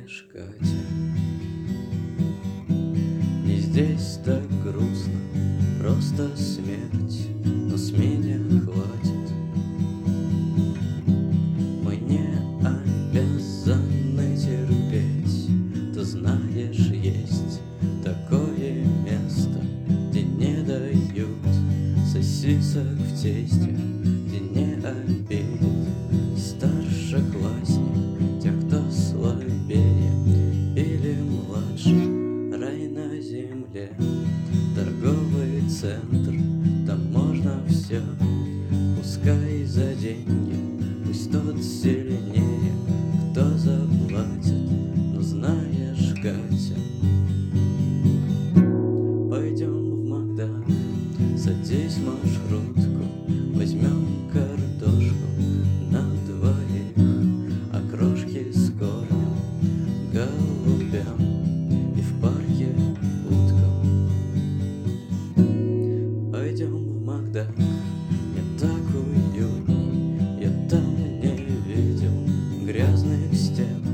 знаешь, Катя, не здесь так грустно, просто смерть, но с меня хватит. Мы не обязаны терпеть, ты знаешь, есть такое место, где не дают сосисок в тесте, где не обидит старшеклассник тех, кто слабее или младше. Рай на земле, торговый центр, там можно все, пускай за деньги, пусть тот сильнее, кто заплатит. Но знаешь, Катя, пойдем в Макдак, садись в маршрутку, возьмем картошку на двоих, окрошки с корнем, голубям и в парке уткам. Пойдем в Макдак, мне так уютней, я там не видел грязных стен.